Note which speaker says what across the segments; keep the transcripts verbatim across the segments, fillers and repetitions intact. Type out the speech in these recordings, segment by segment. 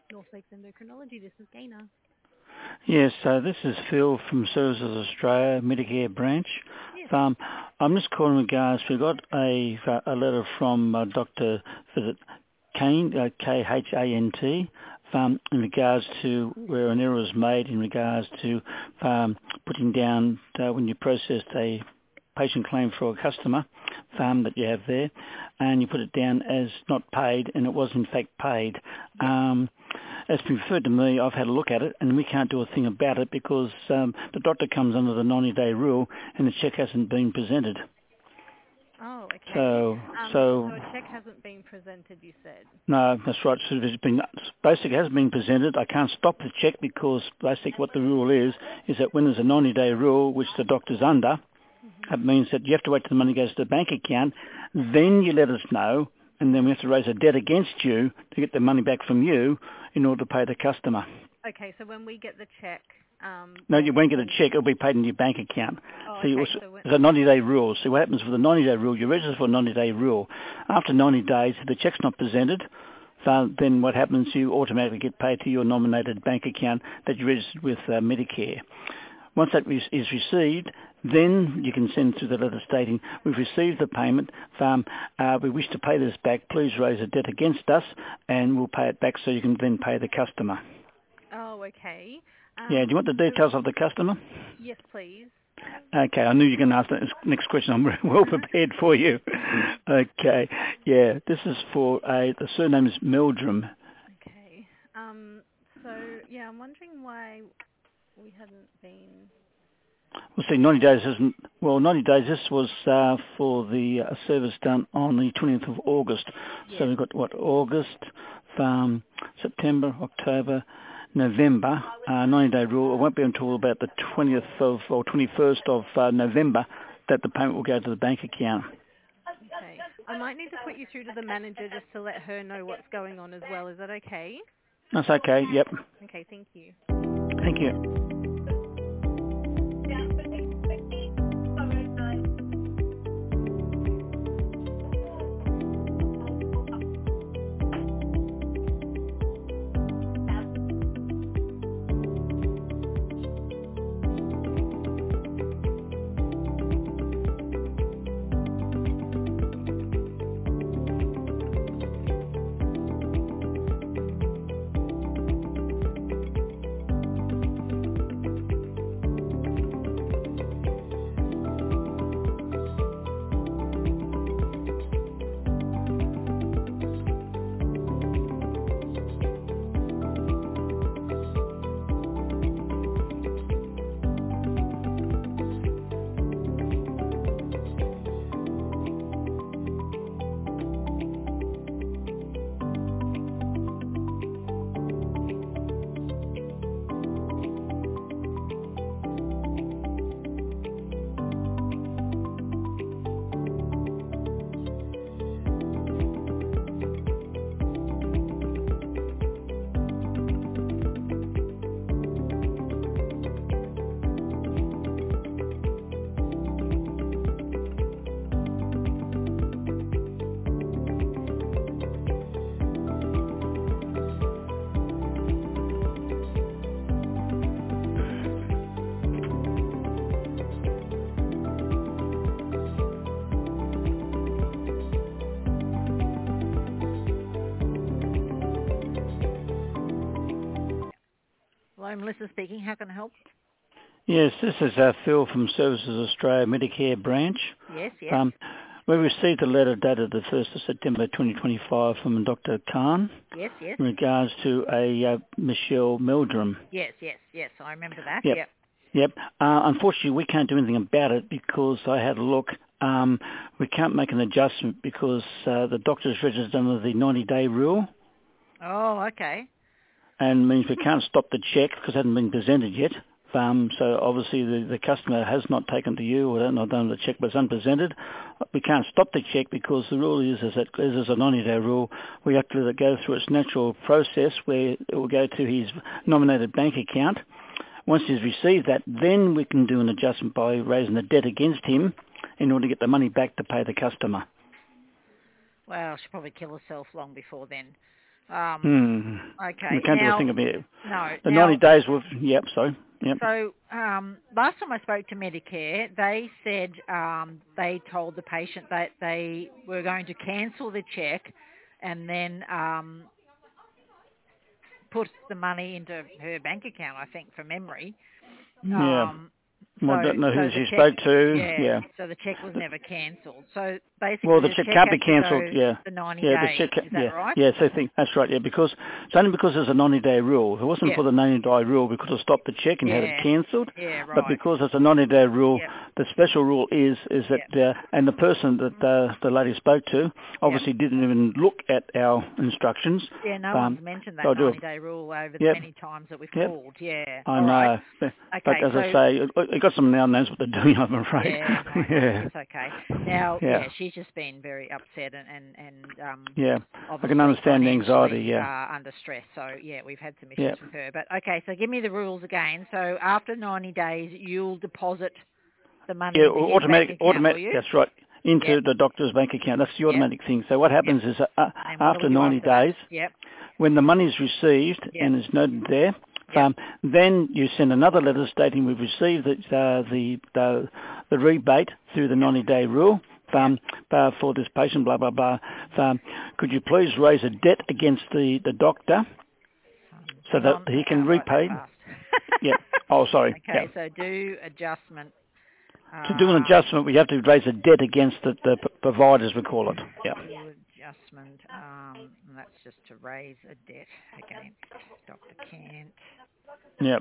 Speaker 1: North Lakes Endocrinology. This is Gaina.
Speaker 2: Yes, so this is Phil from Services Australia, Medicare branch.
Speaker 1: Yes.
Speaker 2: Um, I'm just calling in regards, we got a, a letter from uh, Doctor Visit Kane, uh, K H A N T, um, in regards to where an error was made in regards to um, putting down uh, when you processed a patient claim for a customer um, that you have there, and you put it down as not paid, and it was in fact paid. Um, It's been referred to me, I've had a look at it, and we can't do a thing about it because um, the doctor comes under the ninety-day rule and the cheque hasn't been presented.
Speaker 1: Oh, okay.
Speaker 2: So,
Speaker 1: Um,
Speaker 2: so
Speaker 1: so a cheque hasn't been presented, you said?
Speaker 2: no, that's right. So it's been, basically it has been presented. I can't stop the cheque because basically what the rule is, is that when there's a ninety-day rule, which the doctor's under,
Speaker 1: Mm-hmm.
Speaker 2: that means that you have to wait till the money goes to the bank account, then you let us know, and then we have to raise a debt against you to get the money back from you in order to pay the customer.
Speaker 1: Okay, so when we get the cheque... Um,
Speaker 2: No, you won't get a cheque. It'll be paid in your bank account.
Speaker 1: oh,
Speaker 2: So you
Speaker 1: okay,
Speaker 2: also,
Speaker 1: so when...
Speaker 2: there's a ninety-day rule. So what happens with the ninety-day rule, you register for a ninety-day rule. After ninety days, if the cheque's not presented, so then what happens, you automatically get paid to your nominated bank account that you registered with uh, Medicare. Once that is received, then you can send through the letter stating, we've received the payment, um, uh, we wish to pay this back, please raise a debt against us, and we'll pay it back so you can then pay the customer.
Speaker 1: Oh, okay. Um,
Speaker 2: Yeah, do you want the details of the customer?
Speaker 1: Yes, please.
Speaker 2: Okay, I knew you were going to ask that next question. I'm well prepared for you. Okay, yeah, this is for a, the surname is Meldrum.
Speaker 1: Okay. Um, so, yeah, I'm wondering why we hadn't been...
Speaker 2: Well, see, ninety days isn't, well, ninety days, this was uh, for the uh, service done on the twentieth of August.
Speaker 1: Yes.
Speaker 2: So we've got, what, August, um, September, October, November, uh, ninety-day rule. It won't be until about the twentieth of, or twenty-first of uh, November that the payment will go to the bank account.
Speaker 1: Okay. I might need to put you through to the manager just to let her know what's going on as well. Is that okay?
Speaker 2: That's okay, yep.
Speaker 1: Okay, thank you.
Speaker 2: Thank you.
Speaker 3: Hello, Melissa speaking. How can I help?
Speaker 2: Yes, this is uh, Phil from Services Australia Medicare branch.
Speaker 3: Yes, yes.
Speaker 2: Um, we received a letter dated the first of September twenty twenty-five from Doctor Khan
Speaker 3: Yes, yes.
Speaker 2: in regards to a uh, Michelle Meldrum.
Speaker 3: Yes, yes, yes. I remember that.
Speaker 2: Yep.
Speaker 3: Yep.
Speaker 2: Yep. Uh, unfortunately, we can't do anything about it because I had a look. Um, we can't make an adjustment because uh, the doctor's registered under the ninety-day rule,
Speaker 3: Oh, okay.
Speaker 2: and means we can't stop the cheque because it hasn't been presented yet. Um, so obviously the, the customer has not taken to you or not done the cheque, but it's unpresented. We can't stop the cheque because the rule is, is that as is a ninety-day rule, we have to let it go through its natural process where it will go to his nominated bank account. Once he's received that, then we can do an adjustment by raising the debt against him in order to get the money back to pay the customer.
Speaker 3: Well, she'll probably kill herself long before then. Um,
Speaker 2: Hmm.
Speaker 3: Okay.
Speaker 2: We can't do a
Speaker 3: Now,
Speaker 2: thing about it.
Speaker 3: no.
Speaker 2: The
Speaker 3: Now,
Speaker 2: ninety days will, yep, sorry. Yep.
Speaker 3: so um, last time I spoke to Medicare, they said um, they told the patient that they were going to cancel the check and then um, put the money into her bank account, I think, from memory.
Speaker 2: Yeah.
Speaker 3: Um,
Speaker 2: Well, I
Speaker 3: so,
Speaker 2: don't know
Speaker 3: so
Speaker 2: who
Speaker 3: the
Speaker 2: she
Speaker 3: check,
Speaker 2: spoke to.
Speaker 3: yeah,
Speaker 2: Yeah.
Speaker 3: so the check was never cancelled. So
Speaker 2: Well,
Speaker 3: basically
Speaker 2: the
Speaker 3: the
Speaker 2: check
Speaker 3: check
Speaker 2: can't
Speaker 3: has
Speaker 2: be
Speaker 3: to
Speaker 2: cancelled.
Speaker 3: go
Speaker 2: Yeah.
Speaker 3: for ninety
Speaker 2: Yeah, the
Speaker 3: days.
Speaker 2: check.
Speaker 3: Is that
Speaker 2: Yeah.
Speaker 3: right?
Speaker 2: Yeah. So I think that's right. Yeah, because it's only because there's a ninety-day rule. If it wasn't
Speaker 3: Yeah.
Speaker 2: for the ninety-day rule, we could have stopped the check and had it
Speaker 3: Yeah.
Speaker 2: cancelled.
Speaker 3: Yeah,
Speaker 2: But
Speaker 3: right.
Speaker 2: because it's a ninety-day rule,
Speaker 3: Yep.
Speaker 2: the special rule is is that uh, and the person that uh, the lady spoke to obviously didn't even look at our instructions.
Speaker 3: Yeah, no
Speaker 2: Um,
Speaker 3: one's mentioned
Speaker 2: so I
Speaker 3: that
Speaker 2: do.
Speaker 3: ninety-day rule over the
Speaker 2: Yep.
Speaker 3: many times that we've
Speaker 2: Yep.
Speaker 3: called. Yeah.
Speaker 2: I
Speaker 3: All right.
Speaker 2: know. But but
Speaker 3: Okay,
Speaker 2: as
Speaker 3: so
Speaker 2: I say, it, it got some now knows what they're doing. I'm afraid.
Speaker 3: yeah, I know.
Speaker 2: yeah.
Speaker 3: It's okay. Now,
Speaker 2: Yeah.
Speaker 3: yeah, she's just been very upset and and, and um,
Speaker 2: Yeah. I
Speaker 3: obviously
Speaker 2: can understand the anxiety.
Speaker 3: financially
Speaker 2: Yeah.
Speaker 3: uh, under stress. So yeah, we've had some
Speaker 2: Yeah.
Speaker 3: issues with her. But okay, so give me the rules again. So after ninety days, you'll deposit the money
Speaker 2: Yeah,
Speaker 3: into his bank
Speaker 2: automatic,
Speaker 3: account, will
Speaker 2: automatic.
Speaker 3: you?
Speaker 2: That's right. Into
Speaker 3: Yep.
Speaker 2: the doctor's bank account. That's the
Speaker 3: Yep.
Speaker 2: automatic thing. So what happens
Speaker 3: Yep.
Speaker 2: is uh, uh,
Speaker 3: And what do
Speaker 2: after
Speaker 3: we do
Speaker 2: ninety
Speaker 3: after that?
Speaker 2: days,
Speaker 3: Yep.
Speaker 2: when the money is received
Speaker 3: Yep.
Speaker 2: and is noted there,
Speaker 3: Yep.
Speaker 2: um, then you send another letter stating we've received the uh, the, the the rebate through the ninety-day rule. Um, uh, for this patient, blah blah blah. Um, could you please raise a debt against the, the doctor so
Speaker 3: Hang
Speaker 2: that
Speaker 3: on,
Speaker 2: he
Speaker 3: I
Speaker 2: can
Speaker 3: can't write that
Speaker 2: repay?
Speaker 3: fast.
Speaker 2: Yeah. Oh, sorry.
Speaker 3: Okay,
Speaker 2: Yeah.
Speaker 3: so do adjustment.
Speaker 2: To do an
Speaker 3: Um,
Speaker 2: adjustment, we have to raise a debt against the, the p- providers, we call it. Yeah.
Speaker 3: do adjustment, um, and that's just to raise a debt against Doctor Kent.
Speaker 2: Yep.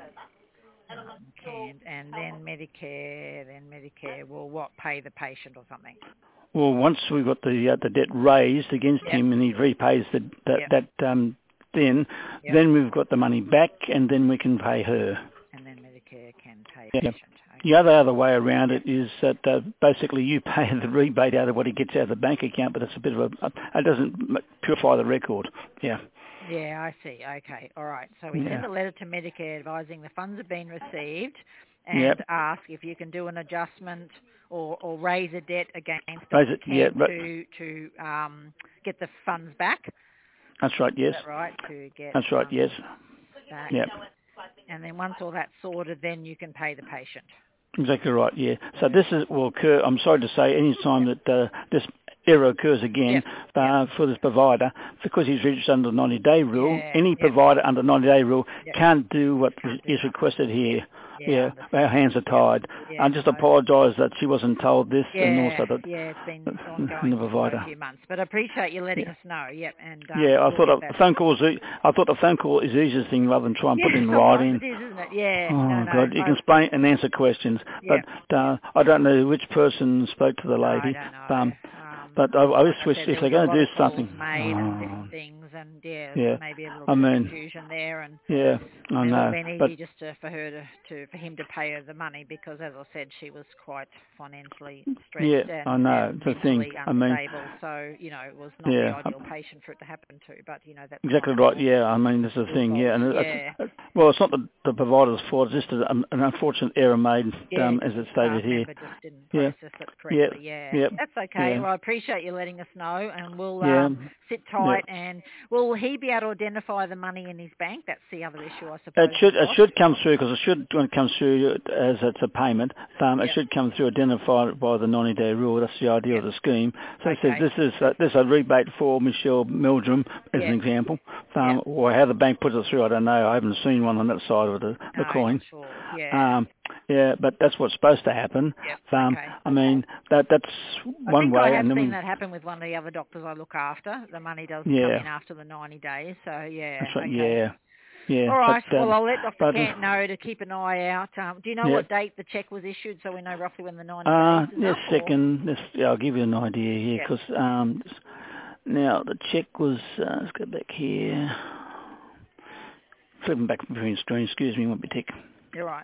Speaker 3: Um, Kent, and then Medicare, then Medicare will what, pay the patient or something?
Speaker 2: Well, once we've got the uh, the debt raised against
Speaker 3: Yep.
Speaker 2: him and he repays the, that,
Speaker 3: Yep.
Speaker 2: that um, then
Speaker 3: Yep.
Speaker 2: then we've got the money back and then we can pay her.
Speaker 3: And then Medicare can pay
Speaker 2: Yeah.
Speaker 3: patient. Okay.
Speaker 2: The other other way around it is that uh, basically you pay the rebate out of what he gets out of the bank account, but it's a bit of a, it doesn't m- purify the record. Yeah.
Speaker 3: Yeah, I see. Okay, all right. So we
Speaker 2: Yeah.
Speaker 3: send a letter to Medicare advising the funds have been received and
Speaker 2: Yep.
Speaker 3: ask if you can do an adjustment or, or raise a debt against
Speaker 2: Raise
Speaker 3: Doctor
Speaker 2: it, yeah,
Speaker 3: Kent
Speaker 2: but-
Speaker 3: to, to um, get the funds back.
Speaker 2: That's right, yes.
Speaker 3: Is that right? To get
Speaker 2: That's right,
Speaker 3: funds
Speaker 2: yes.
Speaker 3: back.
Speaker 2: Yep.
Speaker 3: And then once all that's sorted, then you can pay the patient.
Speaker 2: Exactly right, yeah. So this is, will occur, I'm sorry to say, any time that uh, this error occurs again
Speaker 3: Yep.
Speaker 2: uh,
Speaker 3: Yep.
Speaker 2: for this provider, because he's registered under the ninety-day rule,
Speaker 3: Yeah.
Speaker 2: any
Speaker 3: Yep.
Speaker 2: provider under the ninety-day rule
Speaker 3: Yep.
Speaker 2: can't do what
Speaker 3: Can't do
Speaker 2: is
Speaker 3: that.
Speaker 2: requested here.
Speaker 3: Yeah,
Speaker 2: Yeah,
Speaker 3: understood.
Speaker 2: our hands are tied.
Speaker 3: Yeah,
Speaker 2: I just
Speaker 3: no.
Speaker 2: apologise that she wasn't told this and
Speaker 3: Yeah,
Speaker 2: also that
Speaker 3: yeah, it's been
Speaker 2: the
Speaker 3: ongoing for
Speaker 2: provider.
Speaker 3: quite a few months. But I appreciate you letting
Speaker 2: Yeah.
Speaker 3: us know. Yep, and um,
Speaker 2: Yeah, I
Speaker 3: we'll
Speaker 2: thought
Speaker 3: get
Speaker 2: a
Speaker 3: that.
Speaker 2: phone call was, e- I thought a phone call is the easiest thing rather than try and
Speaker 3: Yeah,
Speaker 2: put it in
Speaker 3: sometimes
Speaker 2: writing.
Speaker 3: it is, isn't it? Yeah.
Speaker 2: Oh
Speaker 3: no, no.
Speaker 2: God, you
Speaker 3: I,
Speaker 2: can explain and answer questions,
Speaker 3: yeah.
Speaker 2: but uh, I don't know which person spoke to the
Speaker 3: No, I
Speaker 2: lady.
Speaker 3: don't know.
Speaker 2: Um,
Speaker 3: Um,
Speaker 2: but I, I
Speaker 3: like
Speaker 2: just
Speaker 3: I
Speaker 2: wish
Speaker 3: said,
Speaker 2: if
Speaker 3: there
Speaker 2: they're
Speaker 3: was a
Speaker 2: going to
Speaker 3: lot
Speaker 2: do
Speaker 3: of calls
Speaker 2: something.
Speaker 3: made and
Speaker 2: Oh,
Speaker 3: different things, and yeah,
Speaker 2: yeah.
Speaker 3: maybe a little
Speaker 2: I
Speaker 3: bit
Speaker 2: mean,
Speaker 3: of confusion there, and
Speaker 2: yeah, I
Speaker 3: it would
Speaker 2: know.
Speaker 3: have been
Speaker 2: But
Speaker 3: easy just to, for her to, to, for him to pay her the money because, as I said, she was quite financially stressed
Speaker 2: yeah,
Speaker 3: and,
Speaker 2: I know.
Speaker 3: and
Speaker 2: It's the thing.
Speaker 3: mentally
Speaker 2: I mean,
Speaker 3: unstable. So you know, it was not the
Speaker 2: yeah.
Speaker 3: ideal patient for it to happen to. But you know, that's
Speaker 2: Exactly
Speaker 3: not
Speaker 2: right.
Speaker 3: your,
Speaker 2: Yeah, I mean, this is the
Speaker 3: your
Speaker 2: thing.
Speaker 3: fault.
Speaker 2: Yeah, and
Speaker 3: Yeah.
Speaker 2: it's, well, it's not the, the provider's fault. It's just a, um, an unfortunate error made,
Speaker 3: Yeah,
Speaker 2: um, as
Speaker 3: just
Speaker 2: it's
Speaker 3: the
Speaker 2: stated
Speaker 3: staff
Speaker 2: here.
Speaker 3: member just didn't
Speaker 2: Yeah,
Speaker 3: process it
Speaker 2: yeah,
Speaker 3: correctly. Yeah,
Speaker 2: yeah,
Speaker 3: that's okay.
Speaker 2: yeah,
Speaker 3: Well, I appreciate you letting us know, and we'll
Speaker 2: yeah,
Speaker 3: um, sit
Speaker 2: yeah.
Speaker 3: tight. And will he be able to identify the money in his bank? That's the other issue, I suppose.
Speaker 2: It should
Speaker 3: we've
Speaker 2: it
Speaker 3: got.
Speaker 2: should come through because it should when it comes through as it's a payment. Um, it
Speaker 3: Yep.
Speaker 2: should come through identified by the ninety-day rule. That's the idea
Speaker 3: Yep.
Speaker 2: of the scheme. So it
Speaker 3: Okay.
Speaker 2: says this is a, this is a rebate for Michelle Meldrum as
Speaker 3: Yep.
Speaker 2: an example. Um,
Speaker 3: Yep.
Speaker 2: Or how the bank puts it through, I don't know. I haven't seen one on that side of the, the
Speaker 3: No,
Speaker 2: coin.
Speaker 3: not sure. Yeah.
Speaker 2: Um, yeah, but that's what's supposed to happen.
Speaker 3: Yep.
Speaker 2: Um,
Speaker 3: Okay.
Speaker 2: I mean that that's
Speaker 3: I
Speaker 2: one
Speaker 3: think
Speaker 2: way,
Speaker 3: I have
Speaker 2: and then
Speaker 3: seen
Speaker 2: we,
Speaker 3: that happen with one of the other doctors I look after. The money does come
Speaker 2: yeah,
Speaker 3: in after the ninety days. So yeah.
Speaker 2: that's right.
Speaker 3: Okay.
Speaker 2: Yeah, yeah.
Speaker 3: All right.
Speaker 2: But, um,
Speaker 3: Well, I'll let Doctor
Speaker 2: but,
Speaker 3: Kent know to keep an eye out. Um, do you know
Speaker 2: yeah.
Speaker 3: what date the cheque was issued, so we know roughly when the ninety
Speaker 2: Uh,
Speaker 3: days is
Speaker 2: yeah,
Speaker 3: up? Or?
Speaker 2: second. This, yeah, I'll give you an idea here
Speaker 3: Yeah.
Speaker 2: because um, now the check was. Uh, let's go back here. Flipping back between screens. Excuse me, won't be tick.
Speaker 3: You're right.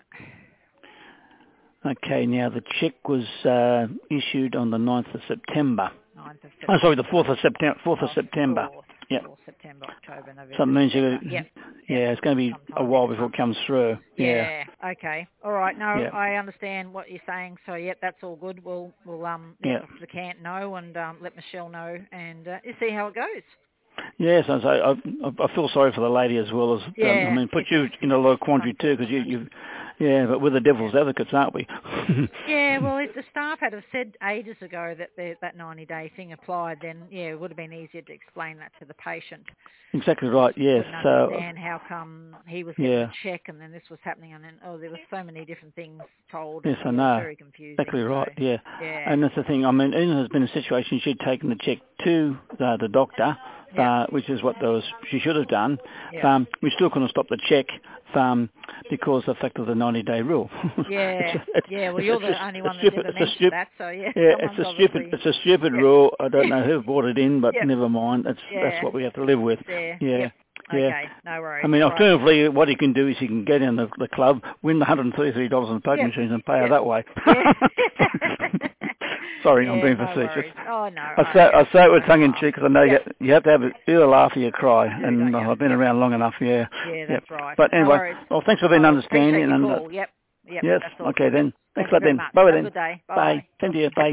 Speaker 2: Okay, now the check was uh, issued on the ninth of September.
Speaker 3: ninth of
Speaker 2: Oh,
Speaker 3: September.
Speaker 2: sorry, the fourth of September. fourth of
Speaker 3: Oh,
Speaker 2: September.
Speaker 3: fourth,
Speaker 2: Yep.
Speaker 3: fourth September, October, November.
Speaker 2: So it means you.
Speaker 3: December. Yep.
Speaker 2: Yeah,
Speaker 3: Yep.
Speaker 2: it's going to be
Speaker 3: Sometime
Speaker 2: a while
Speaker 3: next
Speaker 2: before
Speaker 3: month.
Speaker 2: it comes through. Yeah.
Speaker 3: Yeah. Okay. All right. No,
Speaker 2: Yeah.
Speaker 3: I understand what you're saying. So, yep, that's all good. We'll we'll um let
Speaker 2: Yeah.
Speaker 3: Doctor Kent know and um, let Michelle know, and uh, you see how it goes.
Speaker 2: Yes, I, I, I feel sorry for the lady as well as, um,
Speaker 3: Yeah,
Speaker 2: I mean, put you in a lot of quandary too, because you, you, yeah, but we're the devil's advocates, aren't we?
Speaker 3: Yeah, well, if the staff had have said ages ago that the, that ninety-day thing applied, then, yeah, it would have been easier to explain that to the patient.
Speaker 2: Exactly right, yes.
Speaker 3: Couldn't
Speaker 2: So,
Speaker 3: understand how come he was getting
Speaker 2: yeah.
Speaker 3: a check and then this was happening, and then, oh, there were so many different things told.
Speaker 2: Yes,
Speaker 3: And,
Speaker 2: I
Speaker 3: yeah, it was
Speaker 2: know.
Speaker 3: very confusing.
Speaker 2: Exactly right,
Speaker 3: so,
Speaker 2: yeah.
Speaker 3: Yeah.
Speaker 2: And that's the thing, I mean, Ian has been in a situation she'd taken the check to uh, the doctor,
Speaker 3: Yep.
Speaker 2: uh, which is what there was, she should have done.
Speaker 3: Yep.
Speaker 2: Um, we still couldn't stop the check um, because of the fact of the ninety-day rule.
Speaker 3: Yeah,
Speaker 2: it's, it's,
Speaker 3: yeah. Well,
Speaker 2: it's,
Speaker 3: you're
Speaker 2: it's
Speaker 3: the
Speaker 2: just,
Speaker 3: only one that
Speaker 2: stupid,
Speaker 3: never
Speaker 2: it's a
Speaker 3: mentioned
Speaker 2: stupid,
Speaker 3: that, so yeah.
Speaker 2: yeah,
Speaker 3: Someone's
Speaker 2: it's a stupid,
Speaker 3: obviously...
Speaker 2: it's a stupid
Speaker 3: Yep.
Speaker 2: rule. I don't know who brought it in, but
Speaker 3: Yep.
Speaker 2: never mind. It's,
Speaker 3: Yeah.
Speaker 2: That's what we have to live with.
Speaker 3: There.
Speaker 2: Yeah.
Speaker 3: Yep.
Speaker 2: Yeah.
Speaker 3: Okay, no worries.
Speaker 2: I mean,
Speaker 3: All
Speaker 2: alternatively, right. what he can do is he can get in the, the club, win the one hundred thirty-three dollars in the poker
Speaker 3: Yep.
Speaker 2: machines and pay
Speaker 3: Yep.
Speaker 2: her that way.
Speaker 3: Yeah.
Speaker 2: Sorry,
Speaker 3: yeah,
Speaker 2: I'm being
Speaker 3: no
Speaker 2: facetious.
Speaker 3: worries. Oh, no.
Speaker 2: I say, I say it with tongue in
Speaker 3: Oh.
Speaker 2: cheek because I know
Speaker 3: Yep.
Speaker 2: you, you have to have either laugh or you cry,
Speaker 3: Do,
Speaker 2: and
Speaker 3: don't you?
Speaker 2: I've been
Speaker 3: Yep.
Speaker 2: around long enough, yeah.
Speaker 3: Yeah, that's
Speaker 2: yep.
Speaker 3: right.
Speaker 2: But
Speaker 3: No
Speaker 2: anyway,
Speaker 3: worries.
Speaker 2: well, thanks for being
Speaker 3: I
Speaker 2: understanding.
Speaker 3: appreciate your
Speaker 2: and
Speaker 3: call.
Speaker 2: uh,
Speaker 3: Yep. Yep.
Speaker 2: Yes,
Speaker 3: That's awesome.
Speaker 2: okay then.
Speaker 3: Thank
Speaker 2: Thanks
Speaker 3: you
Speaker 2: a lot
Speaker 3: very
Speaker 2: then.
Speaker 3: much.
Speaker 2: Bye
Speaker 3: Have a
Speaker 2: then.
Speaker 3: good day. Bye.
Speaker 2: Bye. Thank you. Bye.